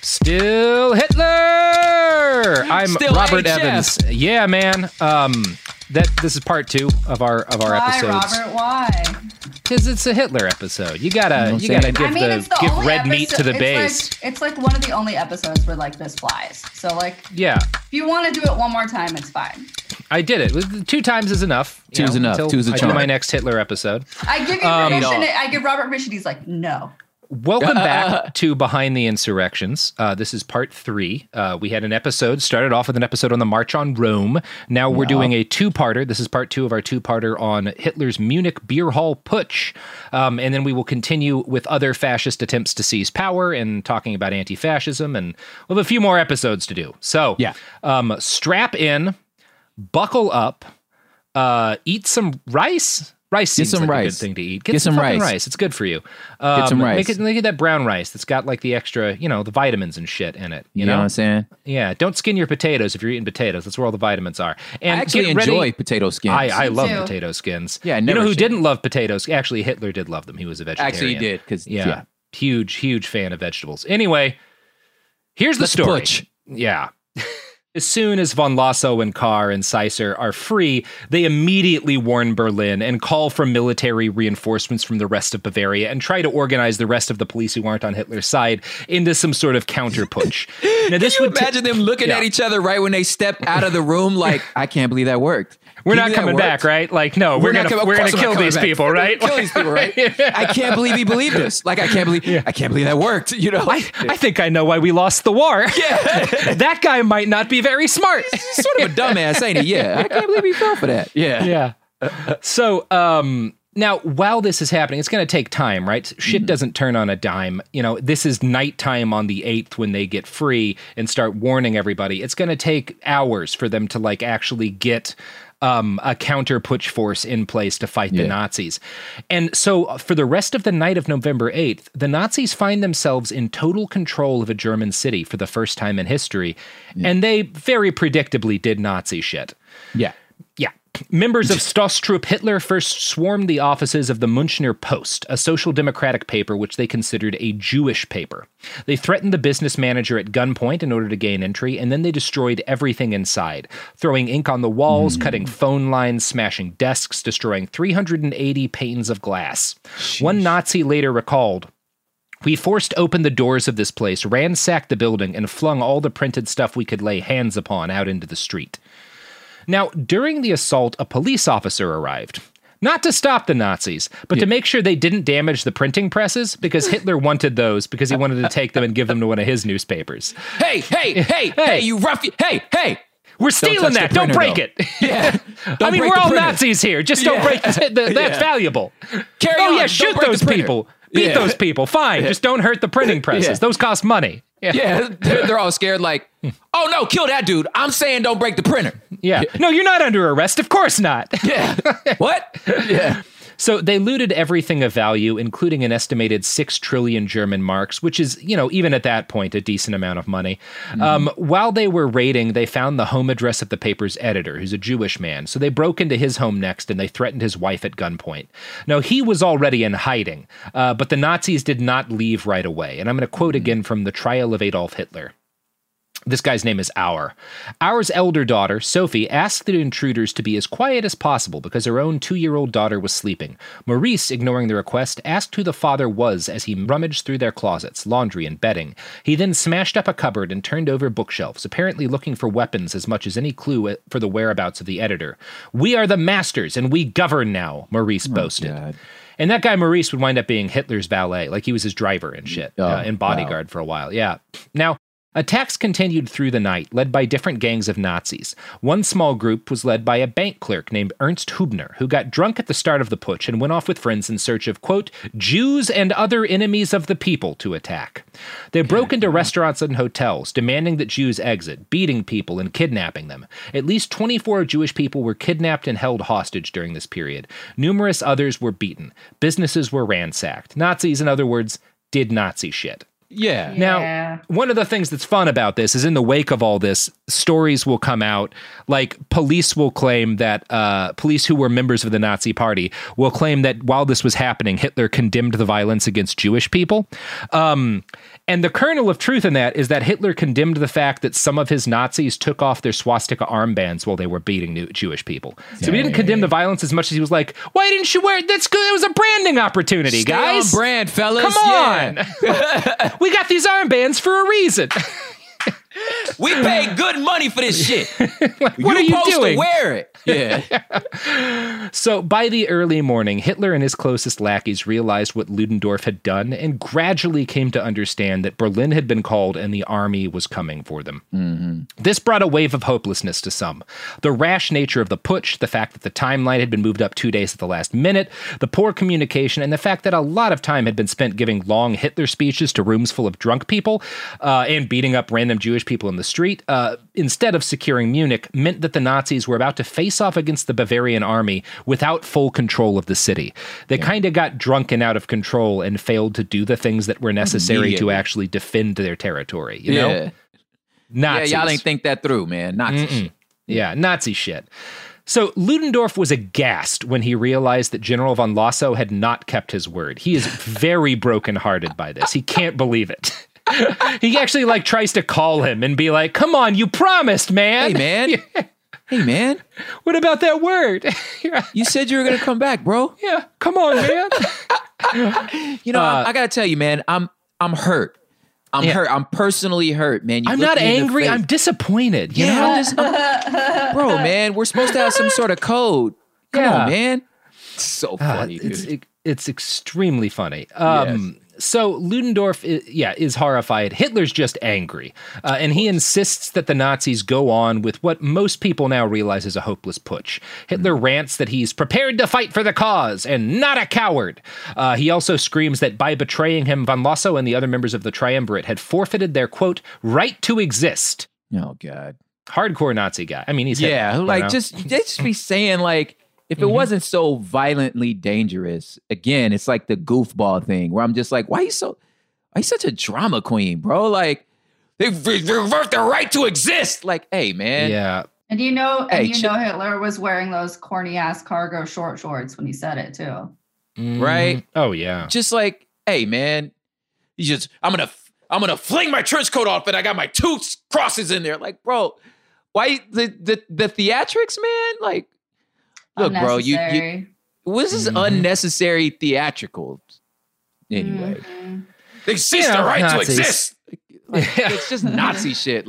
Still Hitler! I'm Still Robert HF. Evans. Yeah, man. This is part 2 of our Why, episodes. Robert? Why? Because it's a Hitler episode. You gotta It's give the only red meat to the episode- base. It's like one of the only episodes where like this flies. So like, Yeah, if you want to do it one more time, it's fine. I did it. 2 times is enough. you Two's know, enough. until Two's a I do charm. my next Hitler episode. I give you permission. I give Robert permission. He's like, no. Welcome back to Behind the Insurrections. This is part 3. We had an episode, started off with an episode on the March on Rome. Now we're doing a 2-parter. This is part 2 of our 2-parter on Hitler's Munich beer hall putsch. And then we will continue with other fascist attempts to seize power and talking about anti-fascism. And we'll have a few more episodes to do. So strap in, buckle up, eat some rice. Rice seems some like rice. a good thing to eat. Get some fucking rice. It's good for you. Get some rice. Make it that brown rice that's got like the extra, the vitamins and shit in it. You know know what I'm saying? Yeah. Don't skin your potatoes if you're eating potatoes. That's where all the vitamins are. And I actually get ready- enjoy potato skins. I love too. potato skins. Yeah, you never know who shit. didn't love potatoes? Actually, Hitler did love them. He was a vegetarian. Actually, he did. Because Yeah. Huge fan of vegetables. Anyway, here's the Let's story. putsch. Yeah. As soon as von Lossow and Carr and Seisser are free, they immediately warn Berlin and call for military reinforcements from the rest of Bavaria and try to organize the rest of the police who aren't on Hitler's side into some sort of counter-putsch. Now, this Can you would imagine them looking at each other right when they step out of the room like, I can't believe that worked. We're Can not you believe coming that back, worked? right? Like, no, we're not gonna coming- of course we're kill not these coming back. people, right? Kill these people, right? I can't believe he believed this. Like, I can't believe that worked. You know, I think I know why we lost the war. Yeah. That guy might not be very smart. He's sort of a dumbass, ain't he? Yeah, I can't believe he fell for that. Yeah. So, now, while this is happening, it's going to take time, right? Shit doesn't turn on a dime. This is nighttime on the 8th when they get free and start warning everybody. It's going to take hours for them to actually get a counter-putsch force in place to fight the Nazis. And so for the rest of the night of November 8th, the Nazis find themselves in total control of a German city for the first time in history. And they very predictably did Nazi shit. Yeah. Yeah. Members of Stoßtrupp Hitler first swarmed the offices of the Münchner Post, a social democratic paper which they considered a Jewish paper. They threatened the business manager at gunpoint in order to gain entry, and then they destroyed everything inside, throwing ink on the walls, cutting phone lines, smashing desks, destroying 380 panes of glass. One Nazi later recalled, "We forced open the doors of this place, ransacked the building, and flung all the printed stuff we could lay hands upon out into the street." Now, during the assault, a police officer arrived. Not to stop the Nazis, but to make sure they didn't damage the printing presses, because Hitler wanted those because he wanted to take them and give them to one of his newspapers. Hey, you ruffian. Hey. We're stealing touch that. the Don't printer, break though. it. Yeah. I mean, break we're the all printer. Nazis here. Just don't break that's valuable. Carry Oh, on. yeah, Don't shoot break the those printer. people. Beat those people. Fine. Just don't hurt the printing presses. Yeah. Those cost money. Yeah, they're all scared like, oh no, kill that dude. I'm saying don't break the printer. Yeah. No, you're not under arrest. Of course not. Yeah. What? Yeah. So they looted everything of value, including an estimated 6 trillion German marks, which is, even at that point, a decent amount of money. While they were raiding, they found the home address of the paper's editor, who's a Jewish man. So they broke into his home next, and they threatened his wife at gunpoint. Now, he was already in hiding, but the Nazis did not leave right away. And I'm going to quote again from The Trial of Adolf Hitler. This guy's name is Auer. Auer's elder daughter, Sophie, asked the intruders to be as quiet as possible because her own 2-year-old daughter was sleeping. Maurice, ignoring the request, asked who the father was as he rummaged through their closets, laundry, and bedding. He then smashed up a cupboard and turned over bookshelves, apparently looking for weapons as much as any clue for the whereabouts of the editor. "We are the masters, and we govern now," Maurice boasted. God. And that guy Maurice would wind up being Hitler's valet, like he was his driver and shit, and bodyguard for a while. Yeah. Now, attacks continued through the night, led by different gangs of Nazis. One small group was led by a bank clerk named Ernst Hubner, who got drunk at the start of the putsch and went off with friends in search of, quote, Jews and other enemies of the people to attack. They broke into restaurants and hotels, demanding that Jews exit, beating people and kidnapping them. At least 24 Jewish people were kidnapped and held hostage during this period. Numerous others were beaten. Businesses were ransacked. Nazis, in other words, did Nazi shit. Yeah. Now, one of the things that's fun about this is in the wake of all this, stories will come out, like police will claim that, police who were members of the Nazi Party will claim that while this was happening, Hitler condemned the violence against Jewish people. And the kernel of truth in that is that Hitler condemned the fact that some of his Nazis took off their swastika armbands while they were beating Jewish people. So he didn't condemn the violence as much as he was like, why didn't you wear it? That's good. It was a branding opportunity, Stay guys. on brand, fellas. Come on. We got these armbands for a reason. We paid good money for this shit. What are you supposed doing? to wear it. Yeah. So by the early morning, Hitler and his closest lackeys realized what Ludendorff had done and gradually came to understand that Berlin had been called and the army was coming for them. Mm-hmm. This brought a wave of hopelessness to some. The rash nature of the putsch, the fact that the timeline had been moved up 2 days at the last minute, the poor communication, and the fact that a lot of time had been spent giving long Hitler speeches to rooms full of drunk people and beating up random Jewish people in the street, instead of securing Munich, meant that the Nazis were about to face off against the Bavarian army without full control of the city. They kind of got drunk and out of control and failed to do the things that were necessary to actually defend their territory. You know? Nazis. Yeah, y'all ain't think that through, man. Nazi shit. Yeah, Nazi shit. So Ludendorff was aghast when he realized that General von Lossow had not kept his word. He is very brokenhearted by this. He can't believe it. He actually tries to call him and be like, come on, you promised, man. Hey, man. Hey, man. What about that word? You said you were going to come back, bro. Yeah, come on, man. I got to tell you, man, I'm hurt. I'm hurt. I'm personally hurt, man. I'm not angry. I'm disappointed. You know? Bro, man, we're supposed to have some sort of code. Come on, man. It's so funny, dude. It's extremely funny. Yes. So Ludendorff, is horrified. Hitler's just angry. And he insists that the Nazis go on with what most people now realize is a hopeless putsch. Hitler rants that he's prepared to fight for the cause and not a coward. He also screams that by betraying him, von Lossow and the other members of the Triumvirate had forfeited their, quote, right to exist. Oh, God. Hardcore Nazi guy. I mean, he's Hitler, just be saying, if it wasn't so violently dangerous, again, it's like the goofball thing where I'm just like, why you such a drama queen, bro? They revert their right to exist. Hey, man. Yeah. And Hitler was wearing those corny ass cargo shorts when he said it too. Right? Oh yeah. Just hey, man, I'm gonna fling my trench coat off and I got my two crosses in there. Bro, why the theatrics, man? Look, bro, you this is unnecessary theatrical. Anyway, they cease their right Nazis. to exist. It's just Nazi shit.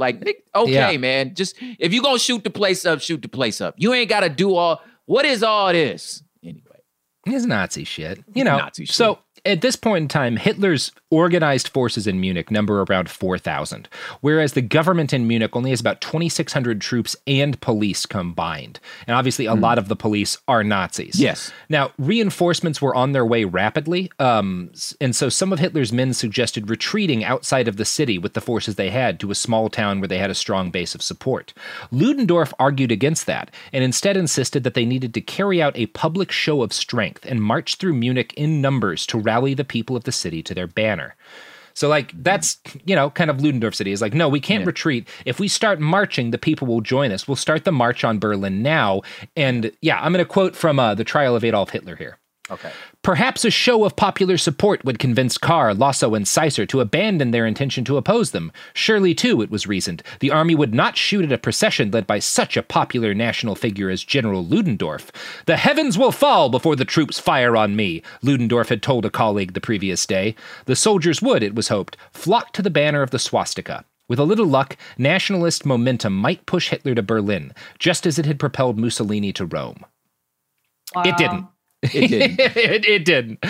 Man, just if you gonna shoot the place up, shoot the place up. You ain't gotta do what is all this anyway? It's Nazi shit. Nazi shit. So at this point in time, Hitler's organized forces in Munich number around 4,000, whereas the government in Munich only has about 2,600 troops and police combined. And obviously a lot of the police are Nazis. Yes. Now, reinforcements were on their way rapidly, and so some of Hitler's men suggested retreating outside of the city with the forces they had to a small town where they had a strong base of support. Ludendorff argued against that, and instead insisted that they needed to carry out a public show of strength and march through Munich in numbers to rally the people of the city to their banner. So that's, kind of Ludendorff city is no, we can't retreat. If we start marching, the people will join us. We'll start the march on Berlin now. And I'm going to quote from The Trial of Adolf Hitler here. Okay. Perhaps a show of popular support would convince Kahr, Lossow, and Seisser to abandon their intention to oppose them. Surely, too, it was reasoned, the army would not shoot at a procession led by such a popular national figure as General Ludendorff. The heavens will fall before the troops fire on me, Ludendorff had told a colleague the previous day. The soldiers would, it was hoped, flock to the banner of the swastika. With a little luck, nationalist momentum might push Hitler to Berlin, just as it had propelled Mussolini to Rome. Wow. It didn't. It didn't. It didn't.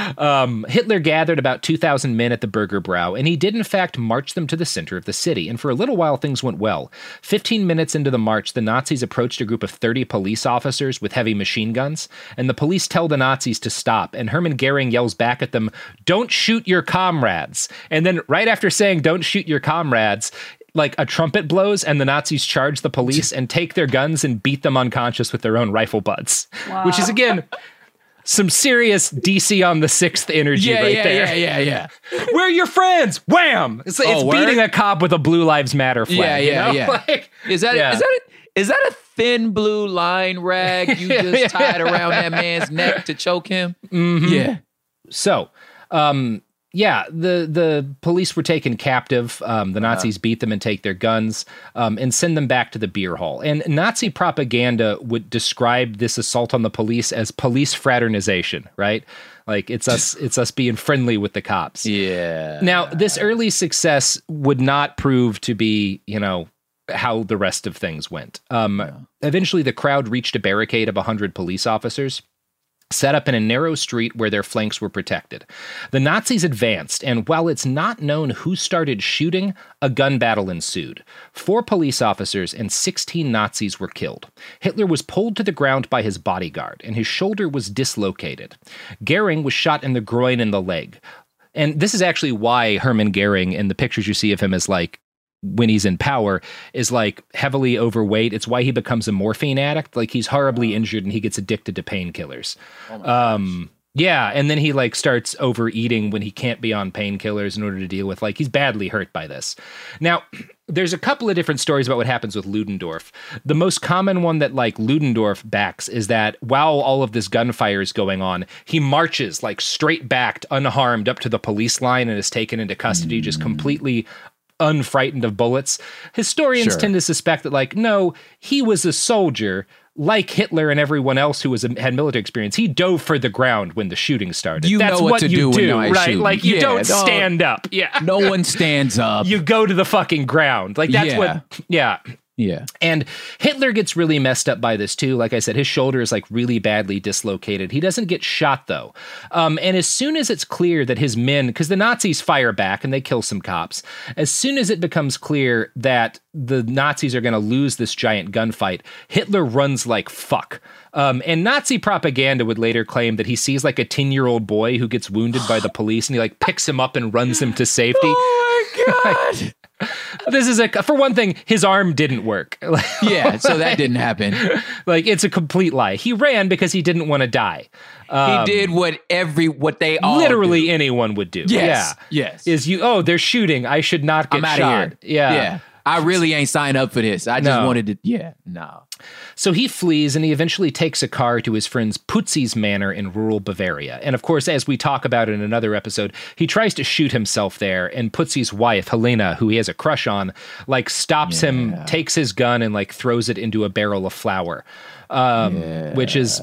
Hitler gathered about 2,000 men at the Bürgerbräu, and he did in fact march them to the center of the city, and for a little while things went well. 15 minutes into the march, the Nazis approached a group of 30 police officers with heavy machine guns, and the police tell the Nazis to stop, and Hermann Goering yells back at them, "Don't shoot your comrades." And then right after saying, "Don't shoot your comrades," a trumpet blows and the Nazis charge the police and take their guns and beat them unconscious with their own rifle butts. Wow. Which is, again, Some serious DC on the 6th energy there. Yeah. Where are your friends? Wham! It's beating a cop with a Blue Lives Matter flag. Yeah. Like, is that a thin blue line rag you just tied around that man's neck to choke him? Mm-hmm. Yeah. So, the police were taken captive. The Nazis beat them and take their guns and send them back to the beer hall. And Nazi propaganda would describe this assault on the police as police fraternization, right? Like it's us being friendly with the cops. Yeah. Now, this early success would not prove to be, how the rest of things went. Eventually, the crowd reached a barricade of 100 police officers, set up in a narrow street where their flanks were protected. The Nazis advanced, and while it's not known who started shooting, a gun battle ensued. 4 police officers and 16 Nazis were killed. Hitler was pulled to the ground by his bodyguard, and his shoulder was dislocated. Goering was shot in the groin and the leg. And this is actually why Hermann Goering, in the pictures you see of him, is like, when he's in power, is like heavily overweight. It's why he becomes a morphine addict. Like he's horribly injured and he gets addicted to painkillers. Yeah, and then he like starts overeating when he can't be on painkillers in order to deal with, like, he's badly hurt by this. Now, there's a couple of different stories about what happens with Ludendorff. The most common one that like Ludendorff backs is that while all of this gunfire is going on, he marches like straight backed, unharmed up to the police line and is taken into custody, just completely unfrightened of bullets. Historians tend to suspect that, like, no, he was a soldier like Hitler and everyone else who had military experience. He dove for the ground when the shooting started. That's what you do, right? Shoot. Like, you don't stand up. Yeah. No one stands up. You go to the fucking ground. Like, that's Yeah. And Hitler gets really messed up by this too. Like I said, his shoulder is like really badly dislocated. He doesn't get shot though. And as soon as it's clear that his men, because the Nazis fire back and they kill some cops, as soon as it becomes clear that the Nazis are going to lose this giant gunfight, Hitler runs like fuck. And Nazi propaganda would later claim that he sees like a 10-year-old boy who gets wounded by the police and he like picks him up and runs him to safety. Oh my God. This is for one thing, his arm didn't work. Yeah, so that didn't happen. Like, it's a complete lie. He ran because he didn't want to die. He did what they all literally do. Anyone would do. Yes. Yeah. Yes. They're shooting. I should not get shot. I'm out of here. Yeah. Yeah. I really ain't signed up for this. I just wanted to, no. So he flees and he eventually takes a car to his friend's Putzi's manor in rural Bavaria. And of course, as we talk about in another episode, he tries to shoot himself there. And Putzi's wife, Helena, who he has a crush on, like stops him, takes his gun and like throws it into a barrel of flour, which is,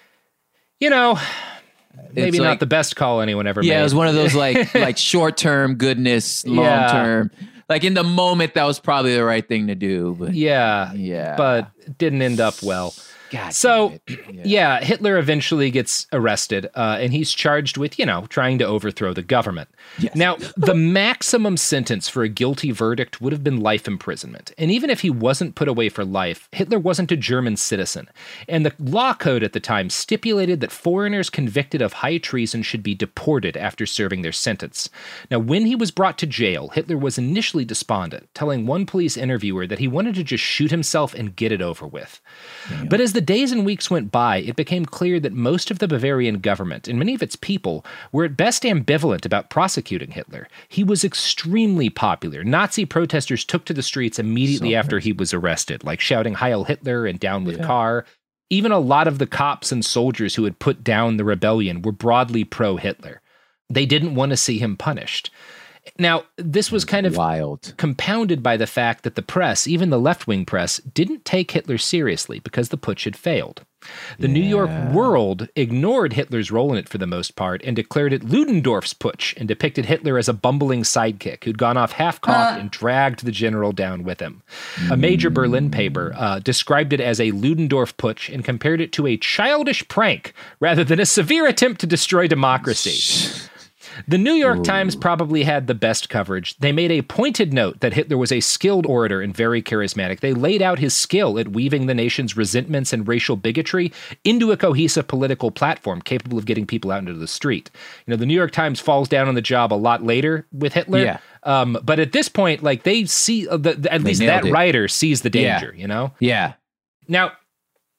maybe not the best call anyone ever made. Yeah, it was one of those like short-term goodness, long-term. Like in the moment, that was probably the right thing to do. But but it didn't end up well. God. So, Hitler eventually gets arrested, and he's charged with, trying to overthrow the government. Yes. Now, the maximum sentence for a guilty verdict would have been life imprisonment. And even if he wasn't put away for life, Hitler wasn't a German citizen. And the law code at the time stipulated that foreigners convicted of high treason should be deported after serving their sentence. Now, when he was brought to jail, Hitler was initially despondent, telling one police interviewer that he wanted to just shoot himself and get it over with. Yeah. But as the days and weeks went by, it became clear that most of the Bavarian government and many of its people were at best ambivalent about prosecuting Hitler. He was extremely popular. Nazi protesters took to the streets immediately after he was arrested, like shouting Heil Hitler and Down with Kahr. Even a lot of the cops and soldiers who had put down the rebellion were broadly pro-Hitler. They didn't want to see him punished. Now, this was kind of wild, compounded by the fact that the press, even the left-wing press, didn't take Hitler seriously because the putsch had failed. The New York World ignored Hitler's role in it for the most part and declared it Ludendorff's putsch and depicted Hitler as a bumbling sidekick who'd gone off half-cocked and dragged the general down with him. A major Berlin paper described it as a Ludendorff putsch and compared it to a childish prank rather than a severe attempt to destroy democracy. The New York Times probably had the best coverage. They made a pointed note that Hitler was a skilled orator and very charismatic. They laid out his skill at weaving the nation's resentments and racial bigotry into a cohesive political platform capable of getting people out into the street. The New York Times falls down on the job a lot later with Hitler. Yeah. But at this point, like, they see, at least that writer sees the danger, Yeah. Now,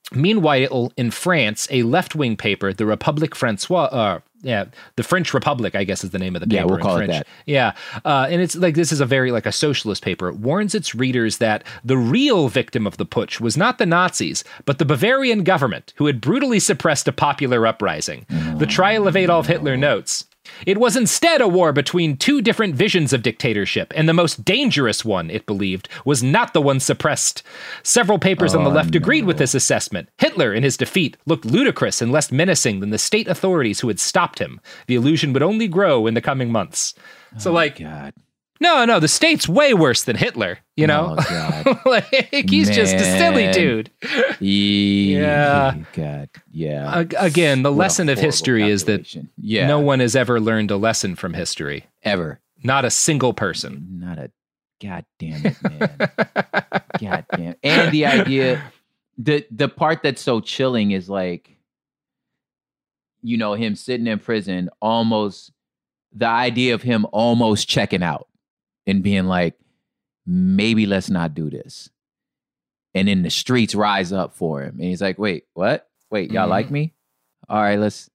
Meanwhile, in France, a left-wing paper, the Republique Françoise, the French Republic, I guess is the name of the paper. Yeah, we'll call in it French. that. Yeah, and it's like this is a very like a socialist paper. Warns its readers that the real victim of the putsch was not the Nazis, but the Bavarian government, who had brutally suppressed a popular uprising. The trial of Adolf Hitler notes, it was instead a war between two different visions of dictatorship, and the most dangerous one, it believed, was not the one suppressed. Several papers on the left agreed with this assessment. Hitler, in his defeat, looked ludicrous and less menacing than the state authorities who had stopped him. The illusion would only grow in the coming months. So, God. No, the state's way worse than Hitler, you know? Oh, God. Like, he's just a silly Man. dude. Yeah. God. Yeah. Again, the What a lesson of horrible history is that calculation. no one has ever learned a lesson from history. Ever. Not a single person. Not a. God damn it, man. God damn. And the idea, the part that's so chilling is like, you know, him sitting in prison, almost the idea of him almost checking out and being like, maybe let's not do this. And then the streets rise up for him. And he's like, wait, what? Wait, y'all like me? All right, let's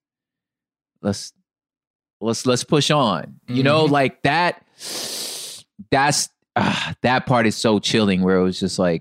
push on. You know, like that's that part is so chilling where it was just like,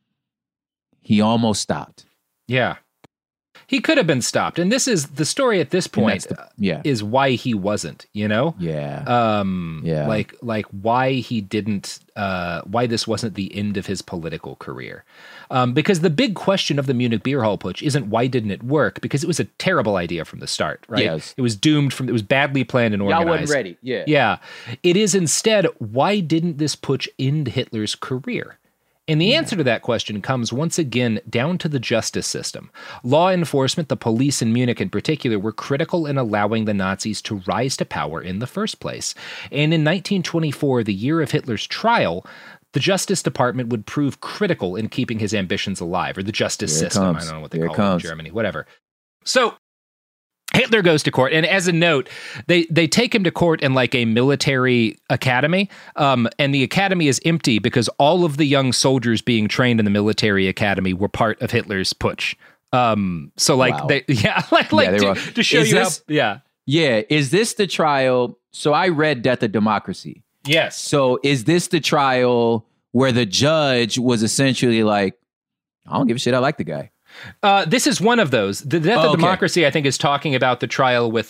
he almost stopped. Yeah. He could have been stopped. And this is the story at this point Yeah. is why he wasn't, you know? Yeah. Yeah. Like why he didn't, why this wasn't the end of his political career. Because the big question of the Munich Beer Hall Putsch isn't why didn't it work, because it was a terrible idea from the start, right? Yes. It was doomed it was badly planned and organized. Y'all wasn't ready. Yeah. Yeah. It is instead, why didn't this putsch end Hitler's career? And the answer to that question comes once again down to the justice system. Law enforcement, the police in Munich in particular, were critical in allowing the Nazis to rise to power in the first place. And in 1924, the year of Hitler's trial, the Justice Department would prove critical in keeping his ambitions alive, or the justice system. I don't know what they call it in Germany, whatever. So Hitler goes to court, and as a note, they take him to court in like a military academy, and the academy is empty because all of the young soldiers being trained in the military academy were part of Hitler's putsch. So like, Wow. to show Is you this- how, yeah. Yeah. Is this the trial? So I read Death of Democracy. Yes. So is this the trial where the judge was essentially like, I don't give a shit, I like the guy? This is one of those. The Death of okay. Democracy, I think, is talking about the trial with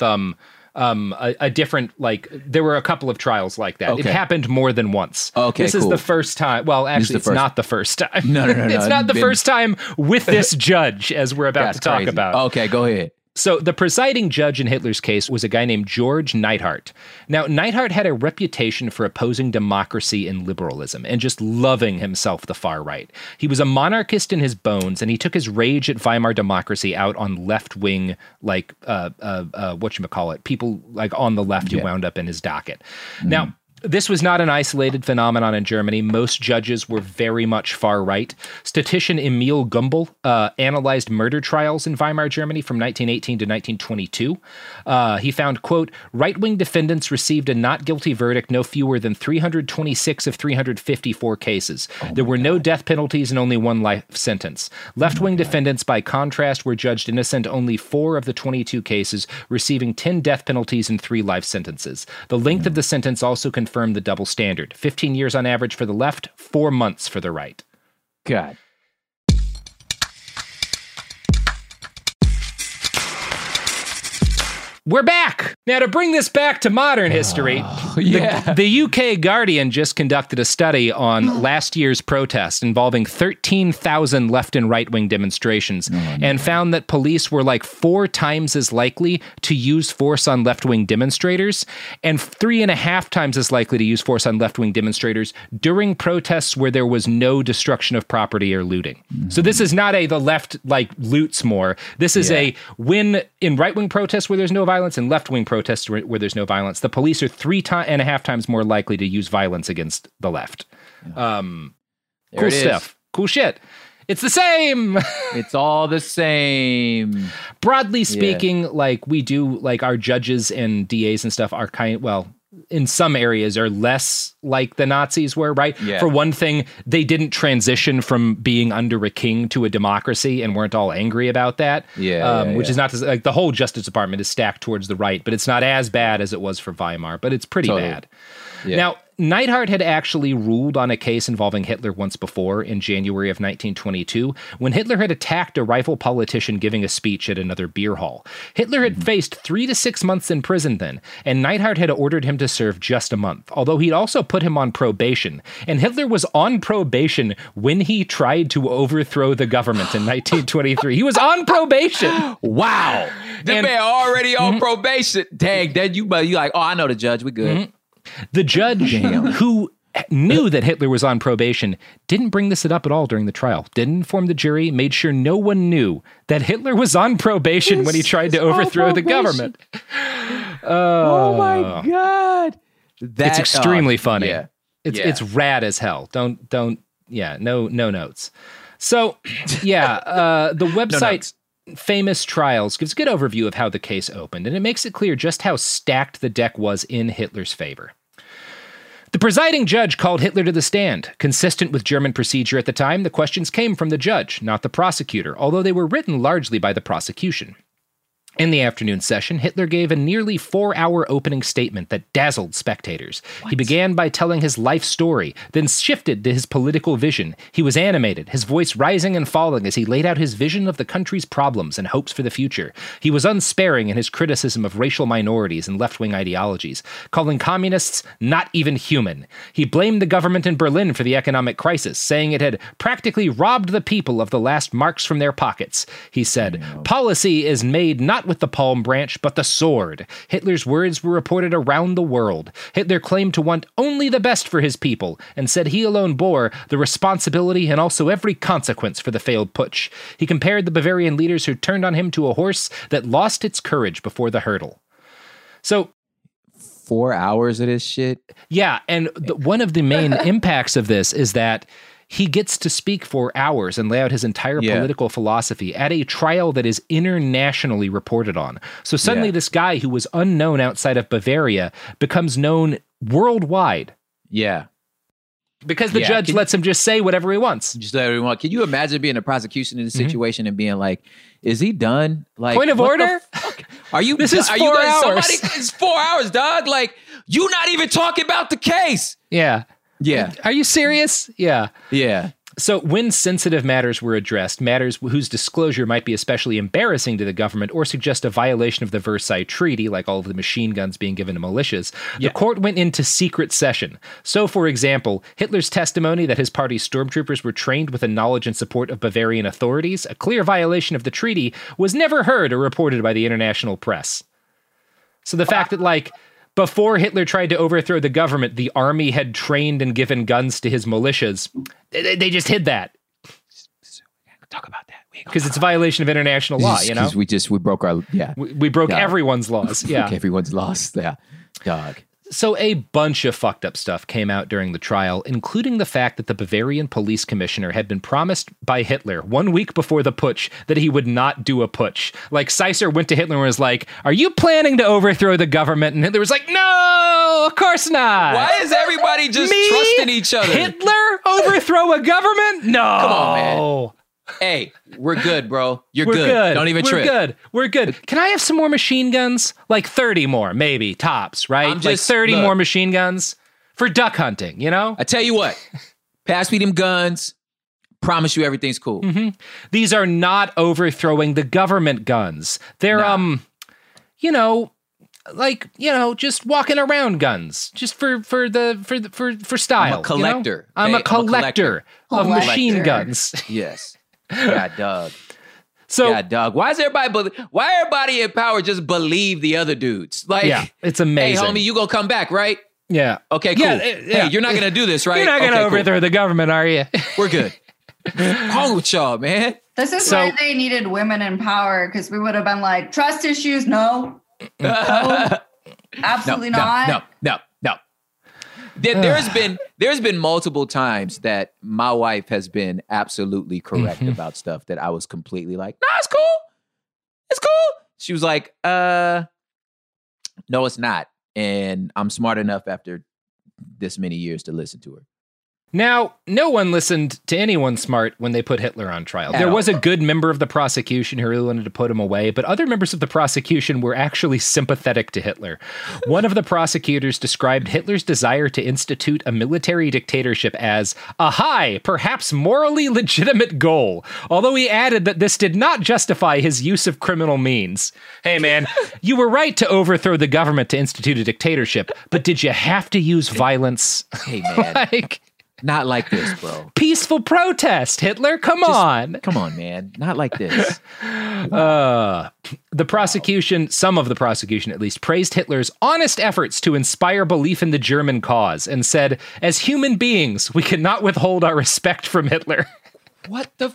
a different, like, there were a couple of trials like that. It Okay. happened more than once. Okay, This is cool. the first time. Well, actually, the it's first- not the first time. No. It's not the Been- first time with this judge, as we're about That's to talk crazy. about. Okay, go ahead. So the presiding judge in Hitler's case was a guy named George Neidhart. Now, Neidhart had a reputation for opposing democracy and liberalism and just loving himself the far right. He was a monarchist in his bones, and he took his rage at Weimar democracy out on left-wing, like, whatchamacallit, people like on the left who wound up in his docket. Now, this was not an isolated phenomenon in Germany. Most judges were very much far right. Statistician Emil Gumbel analyzed murder trials in Weimar Germany from 1918 to 1922. He found, quote, right-wing defendants received a not guilty verdict no fewer than 326 of 354 cases. There were no death penalties and only one life sentence. Left-wing defendants, by contrast, were judged innocent only 4 of the 22 cases, receiving 10 death penalties and 3 life sentences. The length of the sentence also confirmed the double standard. 15 years on average for the left, 4 months for the right. God. We're back! Now, to bring this back to modern history, Yeah. the UK Guardian just conducted a study on last year's protest involving 13,000 left and right-wing demonstrations and found that police were like 4 times as likely to use force on left-wing demonstrators and 3.5 times as likely to use force on left-wing demonstrators during protests where there was no destruction of property or looting. So this is not the left like loots more. This is a win in right-wing protests where there's no violence and left-wing protests where there's no violence. The police are 3.5 times more likely to use violence against the left. Cool stuff. Cool shit. It's the same. It's all the same. Broadly speaking, like we do, like our judges and DAs and stuff are in some areas are less like the Nazis were, right? Yeah. For one thing, they didn't transition from being under a king to a democracy and weren't all angry about that. Which is not to say, like, the whole Justice Department is stacked towards the right, but it's not as bad as it was for Weimar, but it's pretty bad. Yeah. Now, Neidhart had actually ruled on a case involving Hitler once before in January of 1922, when Hitler had attacked a rival politician giving a speech at another beer hall. Hitler had faced 3 to 6 months in prison then, and Neidhart had ordered him to serve just a month, although he'd also put him on probation. And Hitler was on probation when he tried to overthrow the government in 1923. He was on probation. Wow. This man already on probation. Dang, then you like, oh, I know the judge. We good. The judge, who knew that Hitler was on probation, didn't bring this up at all during the trial, didn't inform the jury, made sure no one knew that Hitler was on probation when he tried to overthrow the government. Oh my God. It's extremely funny. Yeah. It's rad as hell. No notes. So, the website Famous Trials gives a good overview of how the case opened, and it makes it clear just how stacked the deck was in Hitler's favor. The presiding judge called Hitler to the stand. Consistent with German procedure at the time, the questions came from the judge, not the prosecutor, although they were written largely by the prosecution. In the afternoon session, Hitler gave a nearly 4-hour opening statement that dazzled spectators. He began by telling his life story, then shifted to his political vision. He was animated, his voice rising and falling as he laid out his vision of the country's problems and hopes for the future. He was unsparing in his criticism of racial minorities and left-wing ideologies, calling communists not even human. He blamed the government in Berlin for the economic crisis, saying it had practically robbed the people of the last marks from their pockets. He said, "Policy is made not with the palm branch, but the sword." Hitler's words were reported around the world. Hitler claimed to want only the best for his people, and said he alone bore the responsibility and also every consequence for the failed putsch. He compared the Bavarian leaders who turned on him to a horse that lost its courage before the hurdle. So, 4 hours of this shit? Yeah, and one of the main impacts of this is that he gets to speak for hours and lay out his entire political philosophy at a trial that is internationally reported on. So suddenly this guy who was unknown outside of Bavaria becomes known worldwide. Yeah. Because the judge lets him just say whatever he wants. Just let everyone. Can you imagine being a prosecution in this situation and being like, is he done? Like, point of order? Are you? This is 4 hours. It's 4 hours, dog. Like, you not even talking about the case. Yeah. Yeah. Are you serious? Yeah. Yeah. So when sensitive matters were addressed, matters whose disclosure might be especially embarrassing to the government or suggest a violation of the Versailles Treaty, like all of the machine guns being given to militias, the court went into secret session. So, for example, Hitler's testimony that his party's stormtroopers were trained with the knowledge and support of Bavarian authorities, a clear violation of the treaty, was never heard or reported by the international press. So the fact that, like, before Hitler tried to overthrow the government, the army had trained and given guns to his militias. They just hid that. Talk about that. Because it's a violation of international law, you know? Because we broke our, We broke everyone's laws, yeah. Everyone's lost, dog. So a bunch of fucked up stuff came out during the trial, including the fact that the Bavarian police commissioner had been promised by Hitler 1 week before the putsch that he would not do a putsch. Like, Seisser went to Hitler and was like, "Are you planning to overthrow the government?" And Hitler was like, "No, of course not." Why is everybody just trusting each other? Hitler overthrow a government? No. Come on, man. Hey, we're good, bro. We're good. Don't even trip. We're good. Can I have some more machine guns? Like 30 more, maybe, tops, right? Like 30 more machine guns for duck hunting, you know? I tell you what, pass me them guns. Promise you everything's cool. Mm-hmm. These are not overthrowing the government guns. They're, just walking around guns, just for style. I'm a collector. You know? I'm a collector of machine guns. Yes. God, dog. So, God, dog. Why everybody in power just believe the other dudes? Like, yeah, it's amazing. Hey, homie, you gonna come back, right? Yeah. Okay, cool. Hey, you're not gonna do this, right? You're not gonna overthrow the government, are you? We're good. What's wrong with y'all, man? This is why they needed women in power, because we would have been like, trust issues, no. Absolutely not. No. There's been multiple times that my wife has been absolutely correct about stuff that I was completely like, "Nah, it's cool. It's cool." She was like, "No, it's not." and I'm smart enough after this many years to listen to her. Now, no one listened to anyone smart when they put Hitler on trial. At There all. was a good member of the prosecution who really wanted to put him away, but other members of the prosecution were actually sympathetic to Hitler. One of the prosecutors described Hitler's desire to institute a military dictatorship as a high, perhaps morally legitimate goal, although he added that this did not justify his use of criminal means. Hey, man, you were right to overthrow the government to institute a dictatorship, but did you have to use violence? Hey, man. Like... Not like this, bro. Peaceful protest, Hitler. Come on. Come on, man. Not like this. The prosecution, some of the prosecution at least, praised Hitler's honest efforts to inspire belief in the German cause and said, as human beings, we cannot withhold our respect from Hitler. What the?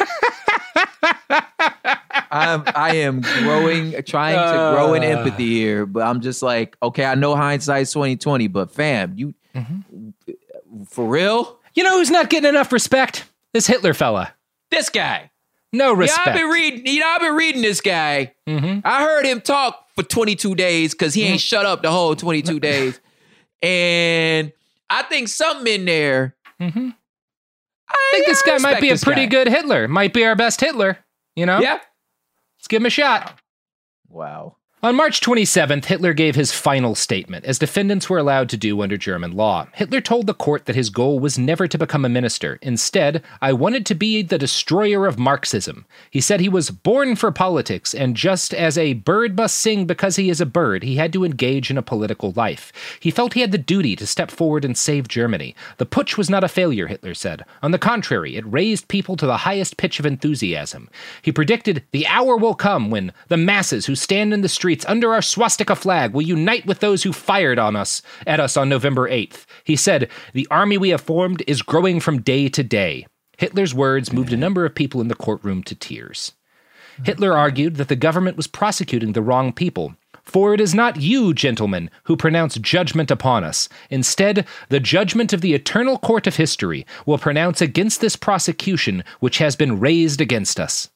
I am trying to grow in empathy here, but I'm just like, okay, I know hindsight's 2020, but fam, you for real? You know who's not getting enough respect? This Hitler fella. This guy. No respect. Yeah, I've been reading this guy. Mm-hmm. I heard him talk for 22 days because he ain't shut up the whole 22 days. And I think something in there. Mm-hmm. I think this guy might be a pretty good Hitler. Might be our best Hitler, you know? Yeah. Let's give him a shot. Wow. On March 27th, Hitler gave his final statement, as defendants were allowed to do under German law. Hitler told the court that his goal was never to become a minister. Instead, I wanted to be the destroyer of Marxism. He said he was born for politics, and just as a bird must sing because he is a bird, he had to engage in a political life. He felt he had the duty to step forward and save Germany. The putsch was not a failure, Hitler said. On the contrary, it raised people to the highest pitch of enthusiasm. He predicted the hour will come when the masses who stand in the streets under our swastika flag will unite with those who fired at us on November 8th. He said, the army we have formed is growing from day to day. Hitler's words moved a number of people in the courtroom to tears. Hitler argued that the government was prosecuting the wrong people. For it is not you, gentlemen, who pronounce judgment upon us. Instead, the judgment of the eternal court of history will pronounce against this prosecution which has been raised against us.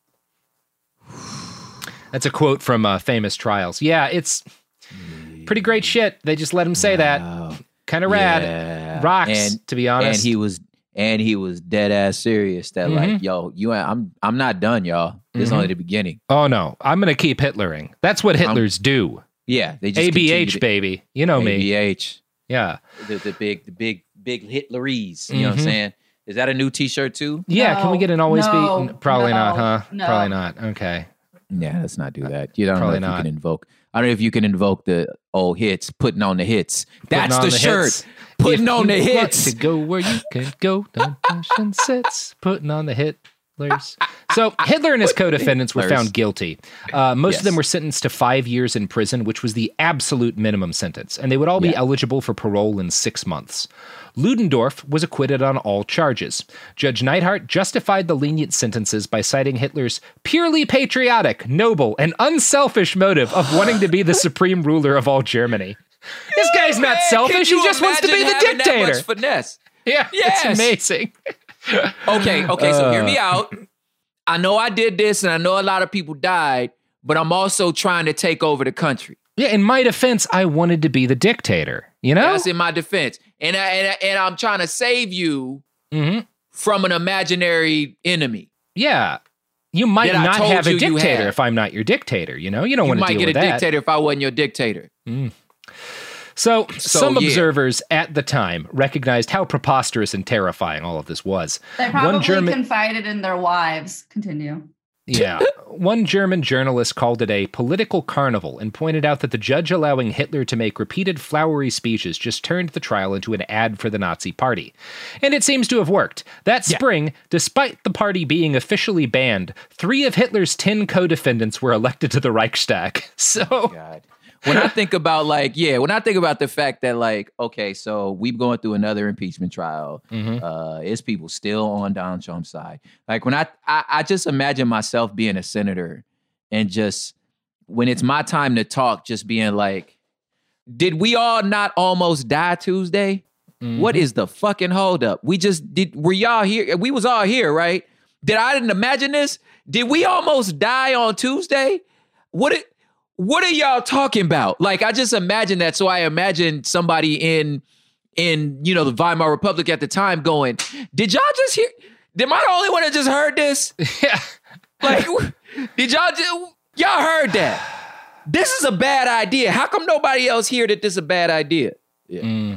That's a quote from Famous Trials. Yeah, it's pretty great shit. They just let him say that. Kind of rad. Rocks, to be honest. And he was dead ass serious that like, yo, I'm not done, y'all. This is only the beginning. Oh no, I'm gonna keep Hitlering. That's what Hitlers do. Yeah, they just ABH, baby. You know me. ABH. Yeah. The big Hitleries. You know what I'm saying? Is that a new T-shirt too? Yeah. Can we get an always no, be? Probably not, huh? No. Probably not. Okay. Yeah, let's not do that. You don't know Probably if not. you can invoke. I don't know if you can invoke the old hits, putting on the hits. That's the shirt. Hits. Putting on the If you want hits. to go where you can go, don't push and sits. Putting on the Hitlers. So Hitler and his co-defendants were found guilty. Most of them were sentenced to 5 years in prison, which was the absolute minimum sentence, and they would all be eligible for parole in 6 months. Ludendorff was acquitted on all charges. Judge Neidhart justified the lenient sentences by citing Hitler's purely patriotic, noble, and unselfish motive of wanting to be the supreme ruler of all Germany. This guy's not selfish, he just wants to be the dictator. That much finesse. Yeah, Yes. it's amazing. Okay, so hear me out. I know I did this, and I know a lot of people died, but I'm also trying to take over the country. Yeah, in my defense, I wanted to be the dictator, you know? That's in my defense. And I'm trying to save you from an imaginary enemy. Yeah. You might That I not told have a you you dictator had. if I'm not your dictator, you know? You don't You want to might deal get with a that. dictator if I wasn't your dictator. So some yeah. observers at the time recognized how preposterous and terrifying all of this was. They probably confided in their wives. Continue. Yeah. One German journalist called it a political carnival and pointed out that the judge allowing Hitler to make repeated flowery speeches just turned the trial into an ad for the Nazi Party. And it seems to have worked. That spring, despite the party being officially banned, 3 of Hitler's 10 co-defendants were elected to the Reichstag. So... God. When I think about the fact that like, okay, so we're going through another impeachment trial. Is people still on Donald Trump's side? Like when I just imagine myself being a senator and just when it's my time to talk, just being like, did we all not almost die Tuesday? What is the fucking holdup? Were y'all here? We was all here, right? what are y'all talking about? Like, I just imagine that. So I imagine somebody in the Weimar Republic at the time going, did y'all just hear? Am I the only one that just heard this? Yeah. Like, did y'all heard that? This is a bad idea. How come nobody else hear that this is a bad idea? Yeah.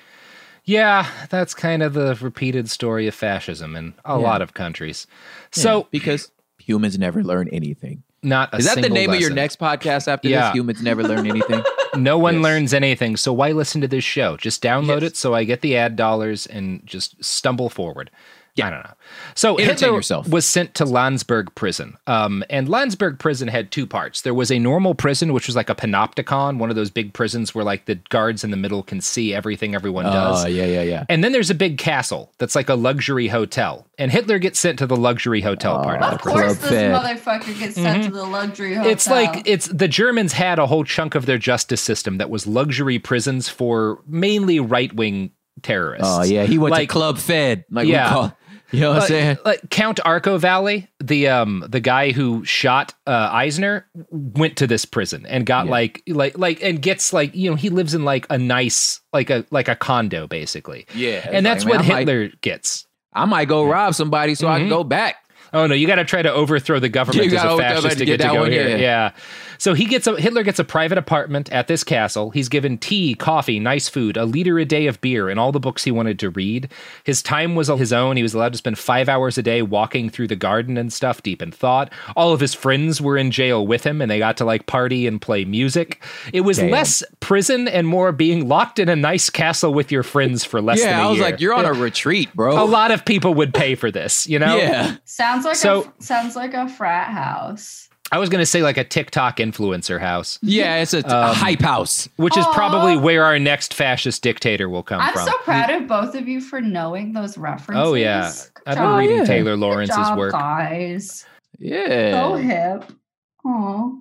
Yeah, that's kind of the repeated story of fascism in a lot of countries. So because humans never learn anything. Not a Is that the single name of your lesson. next podcast after this? Humans never learn anything? No one learns anything, so why listen to this show? Just download it so I get the ad dollars and just stumble forward. I don't know. So Entertain Hitler yourself. was sent to Landsberg prison. And Landsberg prison had two parts. There was a normal prison, which was like a panopticon, one of those big prisons where like the guards in the middle can see everything everyone does. Oh, yeah. And then there's a big castle that's like a luxury hotel. And Hitler gets sent to the luxury hotel part of the Of prison. course, this motherfucker gets sent to the luxury hotel. It's like the Germans had a whole chunk of their justice system that was luxury prisons for mainly right-wing terrorists. Oh, yeah. He went to Like- Club Fed. Like Yeah. we call, you know what I'm saying? Like Count Arco Valley, the guy who shot Eisner, went to this prison and got and gets like, you know, he lives in like a nice like a condo basically. Yeah. And that's like, what man, Hitler gets. I might go rob somebody so I can go back. Oh no, you got to try to overthrow the government You as gotta a overthrow fascist it to get to that go one, here. yeah. Yeah. So Hitler gets a private apartment at this castle. He's given tea, coffee, nice food, a liter a day of beer, and all the books he wanted to read. His time was his own. He was allowed to spend 5 hours a day walking through the garden and stuff, deep in thought. All of his friends were in jail with him, and they got to like party and play music. It was less prison and more being locked in a nice castle with your friends for less than a year. Yeah, I was like, you're on a retreat, bro. A lot of people would pay for this, you know? Yeah. sounds like a frat house. I was going to say like a TikTok influencer house, Yeah, it's a hype house. which is probably where our next fascist dictator will come I'm from. so proud of both of you for knowing those references. Oh, yeah. Good I've job. been reading yeah. Taylor Good Lawrence's job, work. guys. Yeah. So hip. Aw.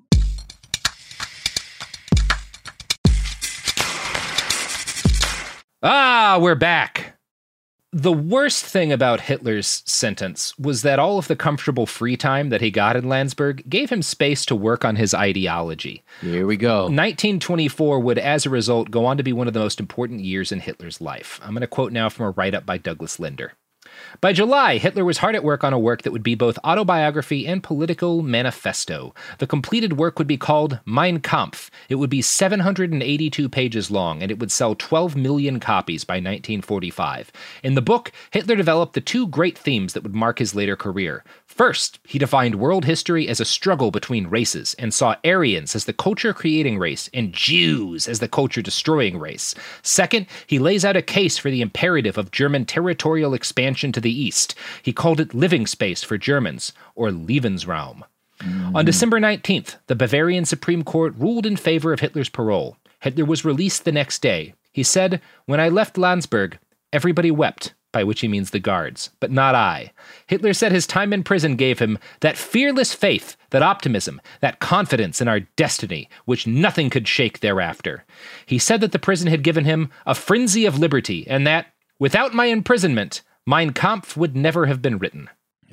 Ah, we're back. The worst thing about Hitler's sentence was that all of the comfortable free time that he got in Landsberg gave him space to work on his ideology. Here we go. 1924 would, as a result, go on to be one of the most important years in Hitler's life. I'm going to quote now from a write-up by Douglas Linder. By July, Hitler was hard at work on a work that would be both autobiography and political manifesto. The completed work would be called Mein Kampf. It would be 782 pages long, and it would sell 12 million copies by 1945. In the book, Hitler developed the two great themes that would mark his later career. First, he defined world history as a struggle between races and saw Aryans as the culture-creating race and Jews as the culture-destroying race. Second, he lays out a case for the imperative of German territorial expansion to the east. He called it living space for Germans, or Lebensraum. On December 19th, the Bavarian Supreme Court ruled in favor of Hitler's parole. Hitler was released the next day. He said, "When I left Landsberg, everybody wept," by which he means the guards, but not I. Hitler said his time in prison gave him that fearless faith, that optimism, that confidence in our destiny, which nothing could shake thereafter. He said that the prison had given him a frenzy of liberty, and that, without my imprisonment, Mein Kampf would never have been written.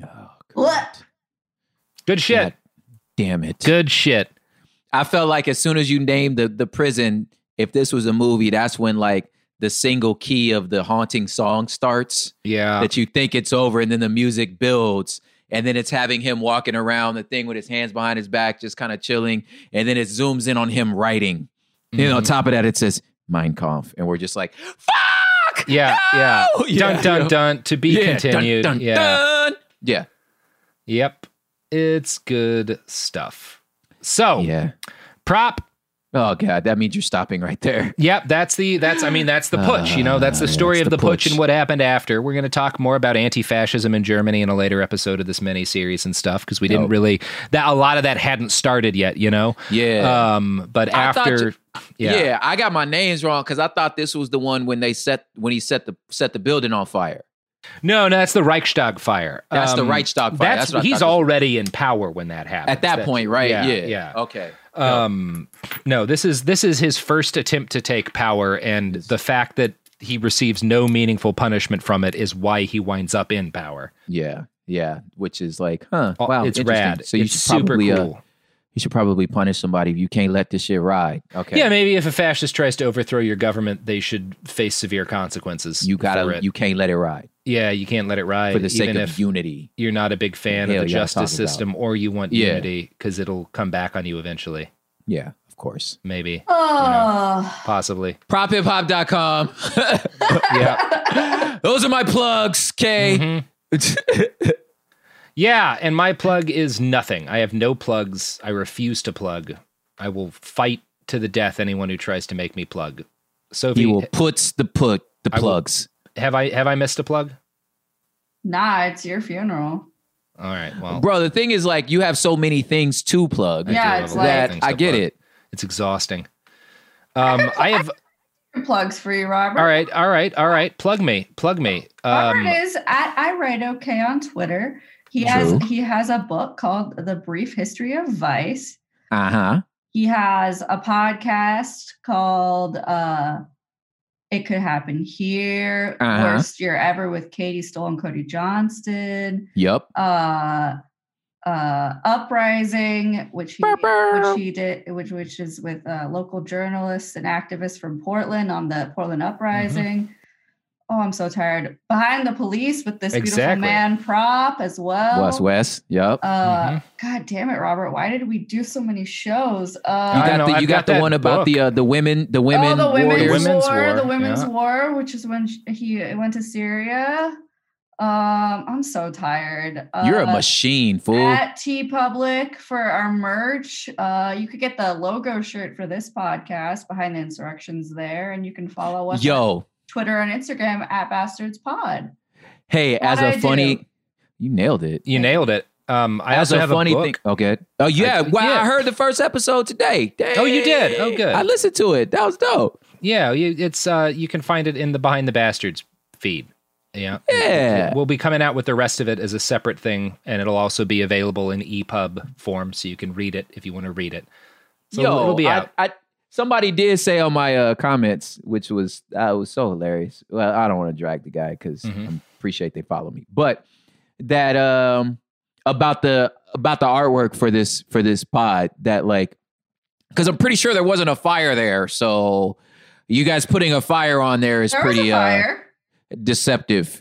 What? Good shit. God damn it. Good shit. I felt like as soon as you named the prison, if this was a movie, that's when like the single key of the haunting song starts. Yeah. That you think it's over, and then the music builds, and then it's having him walking around the thing with his hands behind his back, just kind of chilling, and then it zooms in on him writing. And on top of that, it says Mein Kampf, and we're just like, fuck! Yeah, no! yeah. Yeah, Dun, dun, dun. To be continued. Dun, dun, yeah. dun. Yeah. Yep. It's good stuff. So, Yeah. prop. Oh God, that means you're stopping right there. Yep, that's the putsch, you know, that's the story it's of the the putsch putsch. and what happened after. We're going to talk more about anti-fascism in Germany in a later episode of this mini-series and stuff, because we didn't really, a lot of that hadn't started yet, you know? Yeah. But I thought after, Yeah, I got my names wrong because I thought this was the one when he set the building on fire. No, that's the Reichstag fire. That's the Reichstag fire. That's what I he's thought. already in power when that happens. At that point, right? Yeah. Okay. No, this is his first attempt to take power, and the fact that he receives no meaningful punishment from it is why he winds up in power. Yeah. Which is like, wow, It's interesting. rad. So you it's should super probably, cool. You should probably punish somebody if you can't let this shit ride. Okay. Yeah, maybe if a fascist tries to overthrow your government, they should face severe consequences. You can't let it ride. Yeah, you can't let it ride. For the sake even of if unity. you're not a big fan of the justice system or you want unity, because it'll come back on you eventually. Yeah, of course. Maybe. Oh. Possibly. PropHipHop.com. Yeah. Those are my plugs, Kay. Mm-hmm. Yeah, and my plug is nothing. I have no plugs. I refuse to plug. I will fight to the death anyone who tries to make me plug. Sophie, He will put the plugs. Have I missed a plug? Nah, it's your funeral. All right. Well, bro, the thing is, like, you have so many things to plug. Yeah, it's like I get it. It's exhausting. I have plugs for you, Robert. All right. Plug me. Robert is at I Write Okay on Twitter. He has a book called The Brief History of Vice. Uh-huh. He has a podcast called It Could Happen Here. Worst Year Ever with Katie Stoll and Cody Johnston. Yep. Uprising, which he did, which is with local journalists and activists from Portland on the Portland Uprising. Mm-hmm. Oh, I'm so tired. Behind the Police with this beautiful man prop as well. Wes. Yep. God damn it, Robert. Why did we do so many shows? You got the one about the women warriors. The women's war, which is when he went to Syria. I'm so tired. You're a machine, fool. At TeePublic for our merch. You could get the logo shirt for this podcast, Behind the Insurrections there, and you can follow us on Twitter and Instagram at BastardsPod. Hey, you nailed it. You nailed it. I also have a funny thing. Okay. Oh yeah. I heard the first episode today. Dang. Oh, you did? Oh, good. I listened to it. That was dope. Yeah, it's you can find it in the Behind the Bastards feed. Yeah. We'll be coming out with the rest of it as a separate thing, and it'll also be available in EPUB form, so you can read it if you want to read it. So it'll be out. Somebody did say on my comments, which was so hilarious. Well, I don't want to drag the guy because I appreciate they follow me, but that about the artwork for this pod, that like, because I'm pretty sure there wasn't a fire there, so you guys putting a fire on there is pretty deceptive.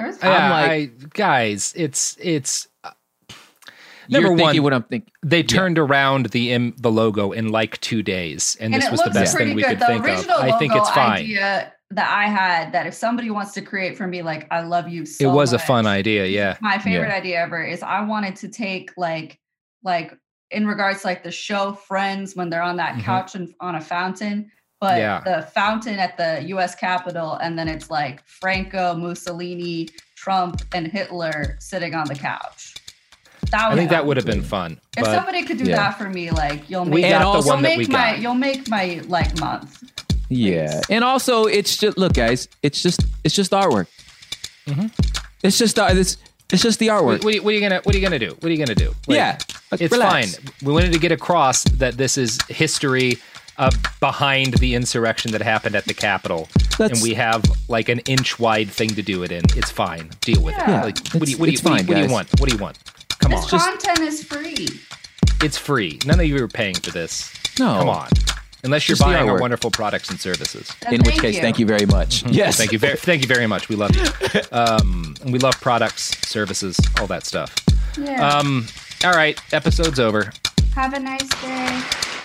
Guys, it's Number one, thinking what I'm thinking. They turned around the logo in like 2 days, and this was the best thing we could think of. I think it's fine. Idea that I had, that if somebody wants to create for me, like, I love you so much. It was a fun idea, yeah. My favorite idea ever is I wanted to take like in regards to like the show Friends when they're on that couch on a fountain, but the fountain at the U.S. Capitol, and then it's like Franco, Mussolini, Trump, and Hitler sitting on the couch. I think that would have been fun. If somebody could do that for me, like you'll make my like month. Yeah, and also it's just it's just artwork. Mm-hmm. It's just the artwork. What are you gonna do? Like, it's relax. Fine. We wanted to get across that this is history behind the insurrection that happened at the Capitol, and we have like an inch wide thing to do it in. It's fine. Deal with it. Like, what do you want? What do you want? Come on. This content is free. It's free. None of you are paying for this. No. Come on. Unless you're buying our wonderful products and services. In which case, thank you very much. Yes. Thank you very much. We love you. And we love products, services, all that stuff. Yeah. All right. Episode's over. Have a nice day.